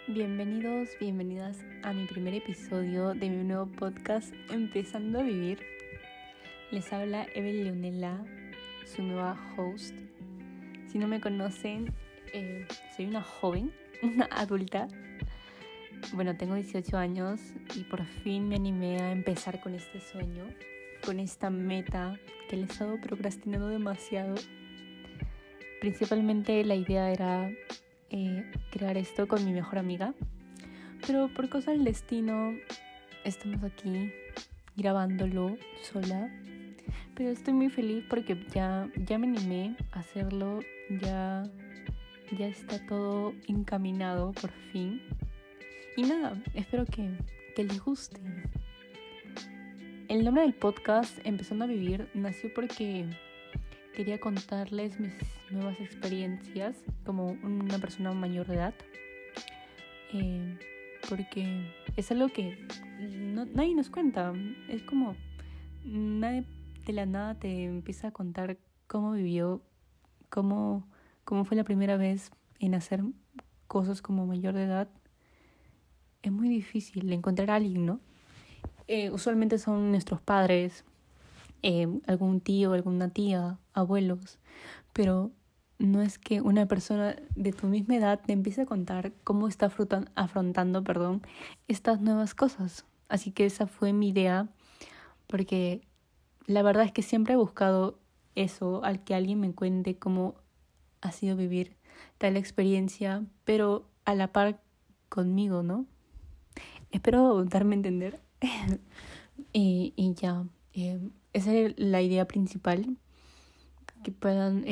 Bienvenidos, bienvenidas a mi primer episodio de mi nuevo podcast Empezando a Vivir. Les habla Evel Leonela, su nueva host. Si no me conocen, soy una joven, una adulta. Bueno, tengo 18 años y por fin me animé a empezar con este sueño, con esta meta que le he estado procrastinando demasiado. Principalmente la idea era crear esto con mi mejor amiga, pero por cosa del destino estamos aquí grabándolo sola, pero estoy muy feliz porque ya me animé a hacerlo, ya está todo encaminado por fin y nada, espero que les guste. El nombre del podcast Empezando a Vivir nació porque quería contarles mis nuevas experiencias como una persona mayor de edad, porque es algo que nadie nos cuenta. Es como nadie de la nada te empieza a contar cómo vivió, cómo fue la primera vez en hacer cosas como mayor de edad. Es muy difícil encontrar a alguien, ¿no? Usualmente son nuestros padres, algún tío, alguna tía, abuelos, pero no es que una persona de tu misma edad te empiece a contar cómo está afrontando estas nuevas cosas. Así que esa fue mi idea, porque la verdad es que siempre he buscado eso, al que alguien me cuente cómo ha sido vivir tal experiencia, pero a la par conmigo, ¿no? Espero darme a entender. y ya, esa es la idea principal, que puedan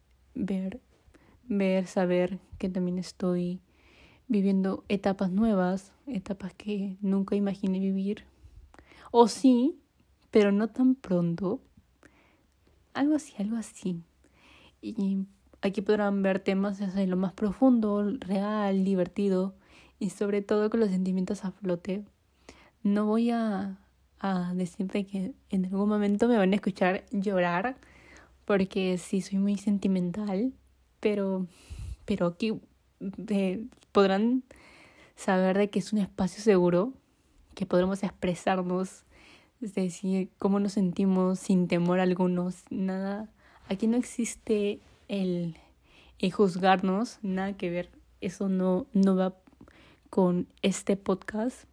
ver, saber que también estoy viviendo etapas nuevas, etapas que nunca imaginé vivir. O sí, pero no tan pronto. Algo así. Y aquí podrán ver temas desde lo más profundo, real, divertido y sobre todo con los sentimientos a flote. No voy a decirte que en algún momento me van a escuchar llorar, porque sí soy muy sentimental, pero aquí podrán saber de que es un espacio seguro, que podremos expresarnos, es decir, cómo nos sentimos sin temor alguno, nada. Aquí no existe el juzgarnos, nada que ver, eso no va con este podcast.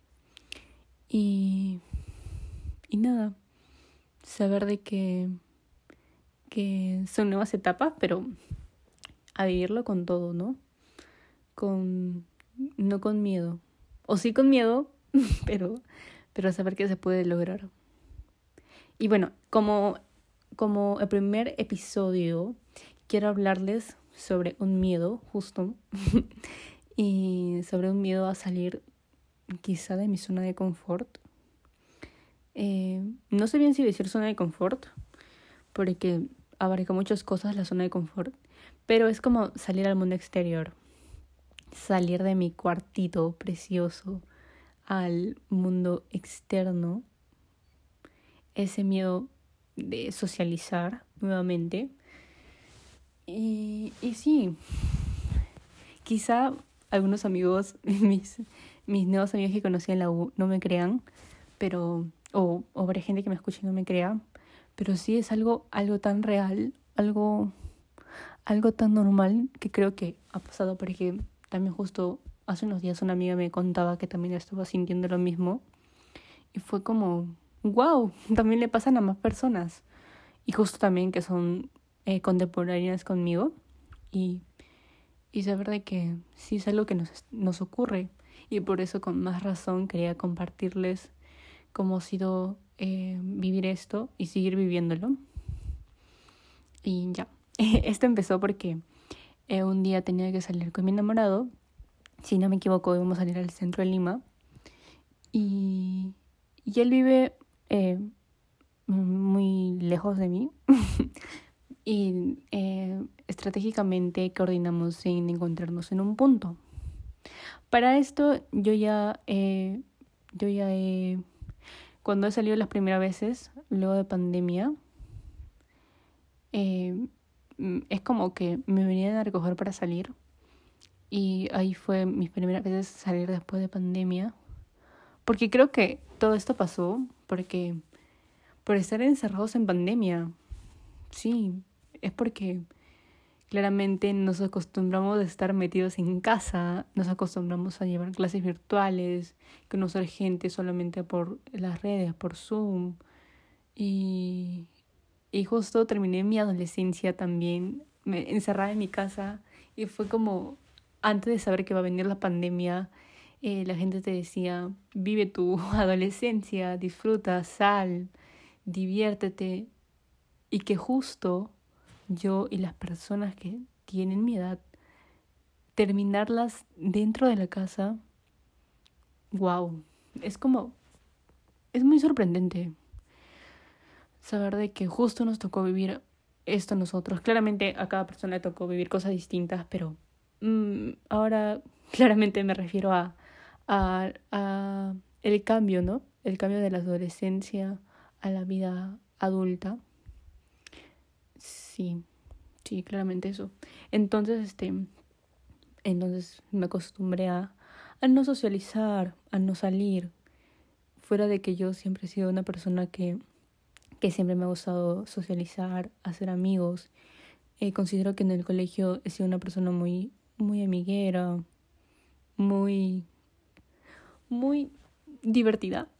Y nada, saber de que son nuevas etapas, pero a vivirlo con todo, ¿no? No con miedo. O sí con miedo, pero saber que se puede lograr. Y bueno, como el primer episodio, quiero hablarles sobre un miedo, justo. Y sobre un miedo a salir quizá de mi zona de confort. No sé bien si decir zona de confort, porque abarca muchas cosas la zona de confort, pero es como salir al mundo exterior, salir de mi cuartito precioso al mundo externo, ese miedo de socializar nuevamente. Y sí, quizá algunos amigos, mis nuevos amigos que conocí en la U no me crean, pero o habrá gente que me escuche y no me crea, pero sí es algo tan real, algo tan normal, que creo que ha pasado, porque también justo hace unos días una amiga me contaba que también estaba sintiendo lo mismo y fue como, wow, también le pasan a más personas, y justo también que son contemporáneas conmigo, y saber de que sí es algo que nos ocurre, y por eso con más razón quería compartirles cómo ha sido vivir esto y seguir viviéndolo. Y ya, esto empezó porque un día tenía que salir con mi enamorado. Si no me equivoco, íbamos a salir al centro de Lima. Y él vive muy lejos de mí. Y estratégicamente coordinamos en encontrarnos en un punto. Para esto yo ya cuando he salido las primeras veces, luego de pandemia, es como que me venían a recoger para salir Y ahí fue mis primeras veces salir después de pandemia. Porque creo que todo esto pasó porque por estar encerrados en pandemia. Sí, es porque claramente nos acostumbramos a estar metidos en casa, nos acostumbramos a llevar clases virtuales, conocer gente solamente por las redes, por Zoom. Y, y justo terminé mi adolescencia también, me encerrada en mi casa y fue como antes de saber que va a venir la pandemia, la gente te decía, vive tu adolescencia, disfruta, sal, diviértete y que justo yo y las personas que tienen mi edad, terminarlas dentro de la casa, wow, es como, es muy sorprendente saber de que justo nos tocó vivir esto a nosotros. Claramente a cada persona le tocó vivir cosas distintas, pero ahora claramente me refiero a el cambio, ¿no? El cambio de la adolescencia a la vida adulta. Sí, sí, claramente eso. Entonces, entonces me acostumbré a no socializar, a no salir. Fuera de que yo siempre he sido una persona que siempre me ha gustado socializar, hacer amigos. Considero que en el colegio he sido una persona muy, muy amiguera, muy, muy divertida.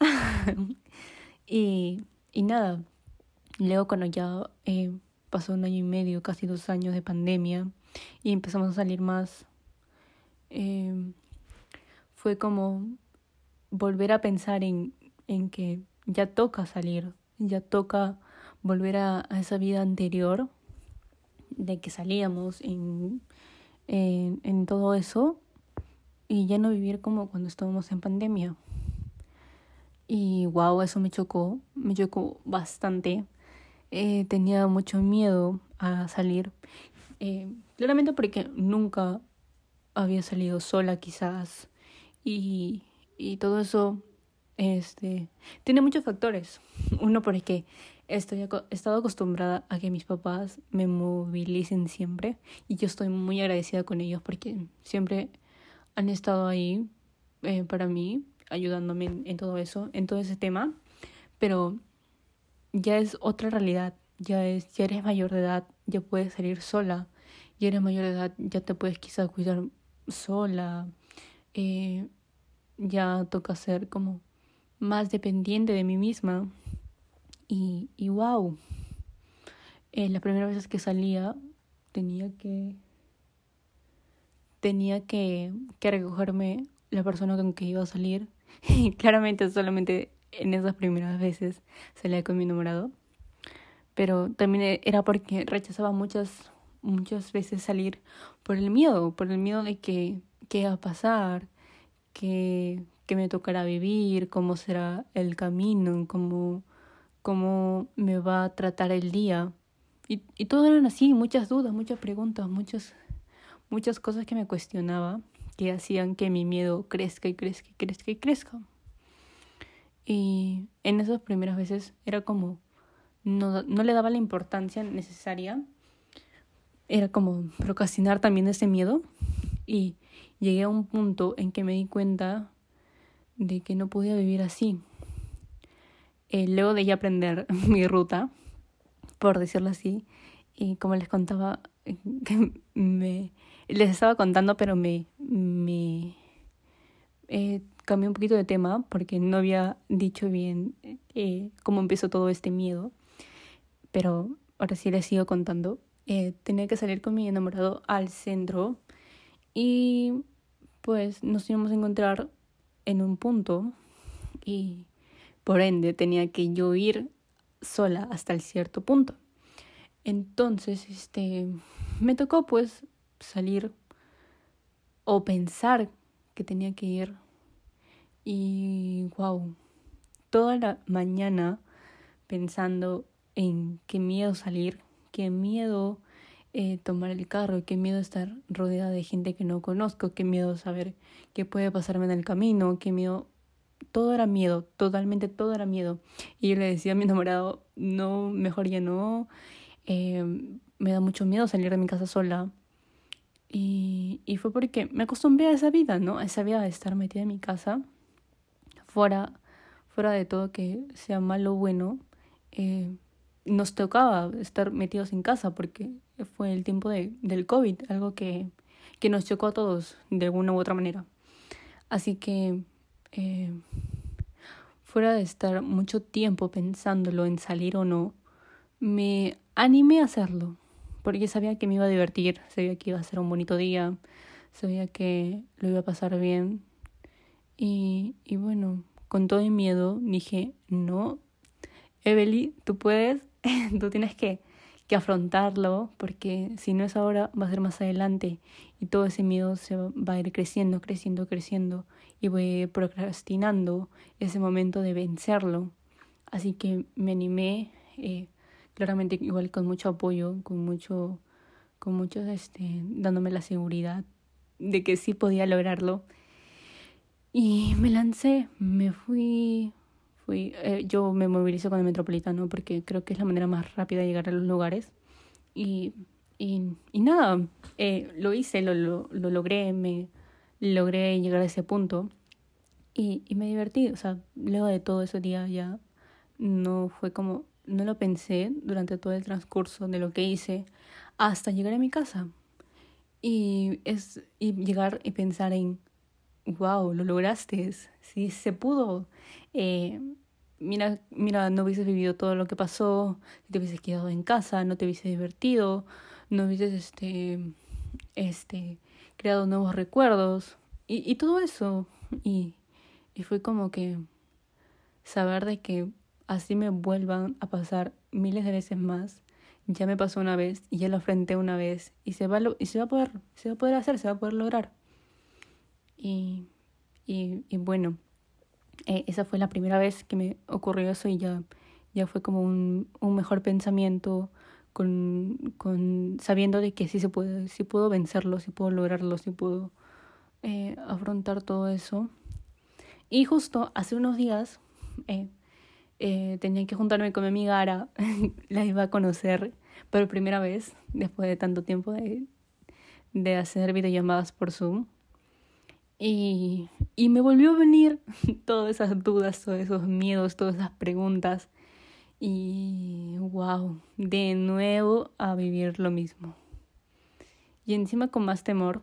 y, y nada, luego cuando ya pasó 1 año y medio, casi 2 años de pandemia y empezamos a salir más, fue como volver a pensar en que ya toca salir, ya toca volver a esa vida anterior de que salíamos en todo eso y ya no vivir como cuando estábamos en pandemia. Y wow, eso me chocó bastante. Tenía mucho miedo a salir. Claramente porque nunca había salido sola quizás. Y todo eso tiene muchos factores. Uno porque he estado acostumbrada a que mis papás me movilicen siempre. Y yo estoy muy agradecida con ellos porque siempre han estado ahí para mí, ayudándome en todo eso, en todo ese tema. Pero ya es otra realidad. Ya eres mayor de edad, ya puedes salir sola. Ya eres mayor de edad, ya te puedes quizás cuidar sola. Ya toca ser como más dependiente de mí misma. Y wow, la primera vez que salía tenía que recogerme la persona con que iba a salir. Y claramente solamente en esas primeras veces salía con mi enamorado. Pero también era porque rechazaba muchas veces salir por el miedo de que qué va a pasar, que me tocará vivir, cómo será el camino, cómo me va a tratar el día. Y todo eran así, muchas dudas, muchas preguntas, muchas cosas que me cuestionaba, que hacían que mi miedo crezca y crezca y crezca y crezca. Y en esas primeras veces era como, no le daba la importancia necesaria. Era como procrastinar también ese miedo. Y llegué a un punto en que me di cuenta de que no podía vivir así. Luego de ya aprender mi ruta, por decirlo así, y como les contaba, les estaba contando, pero me cambié un poquito de tema porque no había dicho bien cómo empezó todo este miedo, pero ahora sí les sigo contando. Tenía que salir con mi enamorado al centro y pues nos íbamos a encontrar en un punto y por ende tenía que yo ir sola hasta el cierto punto. Entonces, me tocó pues salir o pensar que tenía que ir y wow, toda la mañana pensando en qué miedo salir, qué miedo tomar el carro, qué miedo estar rodeada de gente que no conozco, qué miedo saber qué puede pasarme en el camino, qué miedo, todo era miedo, totalmente todo era miedo. Y yo le decía a mi enamorado, no, mejor ya no, me da mucho miedo salir de mi casa sola. Y fue porque me acostumbré a esa vida, ¿no? A esa vida de estar metida en mi casa, fuera, fuera de todo que sea malo o bueno. eh, Nos tocaba estar metidos en casa porque fue el tiempo del COVID, algo que nos chocó a todos de alguna u otra manera. Así que eh, fuera de estar mucho tiempo pensándolo en salir o no, me animé a hacerlo, porque sabía que me iba a divertir, sabía que iba a ser un bonito día, sabía que lo iba a pasar bien. Y bueno, con todo el miedo dije, no, Evely, tú puedes, tú tienes que afrontarlo, porque si no es ahora, va a ser más adelante. Y todo ese miedo va a ir creciendo, creciendo, creciendo. Y voy a ir procrastinando ese momento de vencerlo. Así que me animé, claramente igual con mucho apoyo, dándome la seguridad de que sí podía lograrlo. Y me lancé, me fui. Yo me movilizo con el Metropolitano porque creo que es la manera más rápida de llegar a los lugares. Y, y nada, lo hice, lo logré, me logré llegar a ese punto. Y me divertí, o sea, luego de todo ese día ya no fue como, no lo pensé durante todo el transcurso de lo que hice hasta llegar a mi casa. Y llegar y pensar en, wow, lo lograste, sí se pudo. Eh, mira, no hubieses vivido todo lo que pasó, si te hubieses quedado en casa, no te hubieses divertido, no hubieses creado nuevos recuerdos y todo eso. Y, y fue como que saber de que así me vuelvan a pasar miles de veces más. Ya me pasó una vez y ya lo enfrenté una vez y se va a poder hacer, se va a poder lograr. Y, y bueno, esa fue la primera vez que me ocurrió eso y ya fue como un mejor pensamiento con sabiendo de que sí se puede, sí puedo vencerlo, sí puedo lograrlo, sí puedo afrontar todo eso. Y justo hace unos días tenía que juntarme con mi amiga Ara, la iba a conocer por primera vez después de tanto tiempo de hacer videollamadas por Zoom. Y me volvió a venir todas esas dudas, todos esos miedos, todas esas preguntas. Y wow, de nuevo a vivir lo mismo. Y encima con más temor,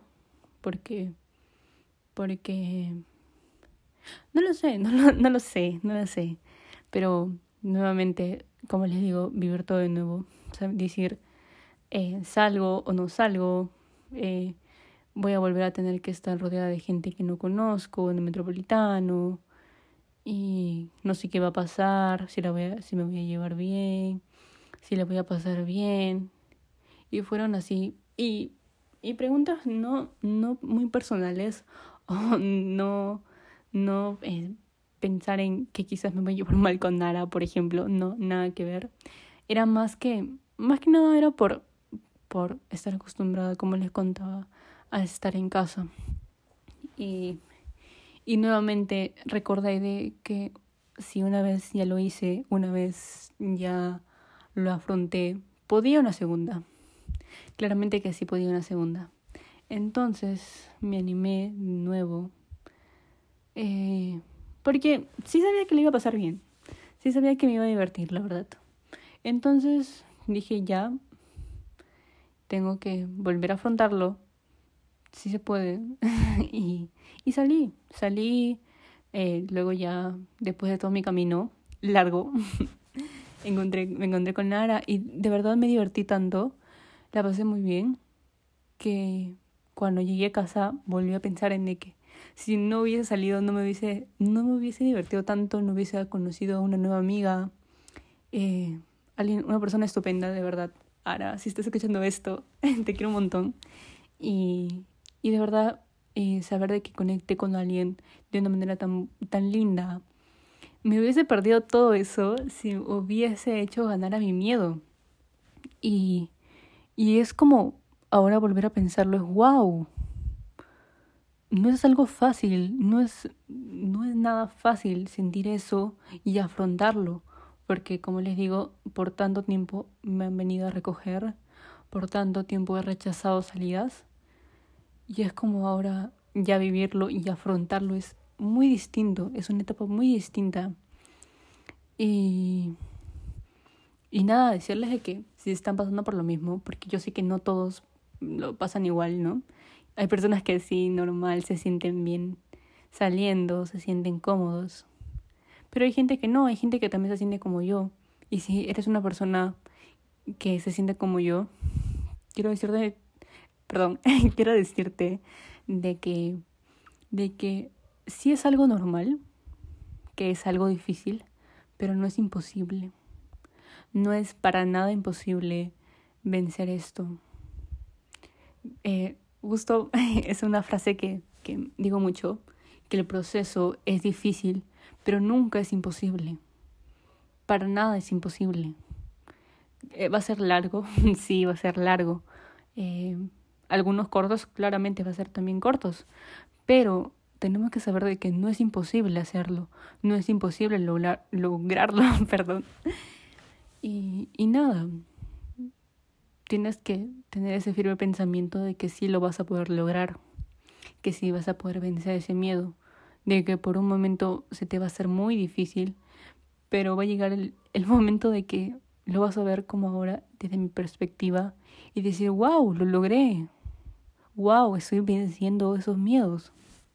porque no lo sé, no lo sé, no lo sé. Pero nuevamente, como les digo, vivir todo de nuevo. O sea, decir, salgo o no salgo, voy a volver a tener que estar rodeada de gente que no conozco en el Metropolitano y no sé qué va a pasar, si me voy a llevar bien, si la voy a pasar bien. Y fueron así. Y preguntas no muy personales o no pensar en que quizás me voy a llevar mal con Nara, por ejemplo. No, nada que ver. Era más que nada era por estar acostumbrada, como les contaba, a estar en casa. Y nuevamente recordé de que si una vez ya lo hice, una vez ya lo afronté, podía una segunda. Claramente que sí podía una segunda. Entonces me animé de nuevo. Porque sí sabía que le iba a pasar bien. Sí sabía que me iba a divertir, la verdad. Entonces dije, ya, tengo que volver a afrontarlo. Sí se puede. y salí. Luego ya, después de todo mi camino largo, me encontré con Nara y de verdad me divertí tanto. La pasé muy bien que cuando llegué a casa volví a pensar en de que si no hubiese salido no me hubiese divertido tanto, no hubiese conocido a una nueva amiga, una persona estupenda, de verdad. Ara, si estás escuchando esto, te quiero un montón. Y de verdad, saber de que conecté con alguien de una manera tan linda. Me hubiese perdido todo eso si hubiese hecho ganar a mi miedo. Y es como ahora volver a pensarlo, es wow. No es algo fácil, no es nada fácil sentir eso y afrontarlo, porque como les digo, por tanto tiempo me han venido a recoger, por tanto tiempo he rechazado salidas Y es como ahora ya vivirlo y afrontarlo es muy distinto, es una etapa muy distinta. Y, y nada, decirles de que si están pasando por lo mismo, porque yo sé que no todos lo pasan igual, ¿no? Hay personas que sí, normal, se sienten bien saliendo, se sienten cómodos. Pero hay gente que no, hay gente que también se siente como yo. Y si eres una persona que se siente como yo, quiero decirte, perdón, quiero decirte de que, de que sí es algo normal, que es algo difícil, pero no es imposible. No es para nada imposible vencer esto. Justo es una frase que digo mucho, que el proceso es difícil, pero nunca es imposible. Para nada es imposible. Va a ser largo, sí, va a ser largo. Eh, Algunos cortos claramente va a ser también cortos, pero tenemos que saber de que no es imposible hacerlo, no es imposible lograrlo, perdón. Y nada, tienes que tener ese firme pensamiento de que sí lo vas a poder lograr, que sí vas a poder vencer ese miedo, de que por un momento se te va a hacer muy difícil, pero va a llegar el momento de que lo vas a ver como ahora desde mi perspectiva y decir, wow, lo logré, wow, estoy venciendo esos miedos.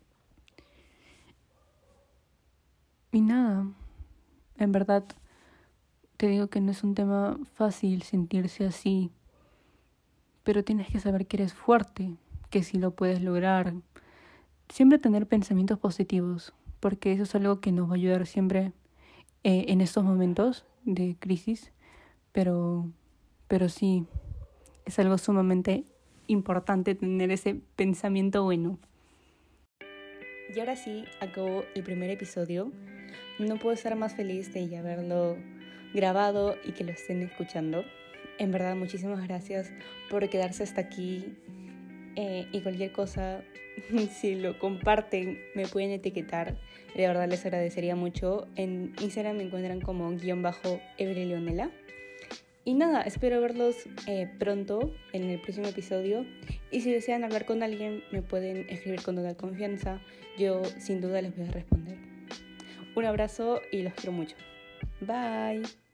Y nada, en verdad te digo que no es un tema fácil sentirse así, pero tienes que saber que eres fuerte, que sí lo puedes lograr. Siempre tener pensamientos positivos, porque eso es algo que nos va a ayudar siempre en estos momentos de crisis, pero, pero sí, es algo sumamente importante tener ese pensamiento bueno. Y ahora sí, acabó el primer episodio. No puedo estar más feliz de ya haberlo grabado y que lo estén escuchando. En verdad, muchísimas gracias por quedarse hasta aquí. Y cualquier cosa, si lo comparten, me pueden etiquetar. De verdad les agradecería mucho. En Instagram me encuentran como _EveryLeonela. Y nada, espero verlos pronto en el próximo episodio. Y si desean hablar con alguien, me pueden escribir con total confianza. Yo sin duda les voy a responder. Un abrazo y los quiero mucho. Bye.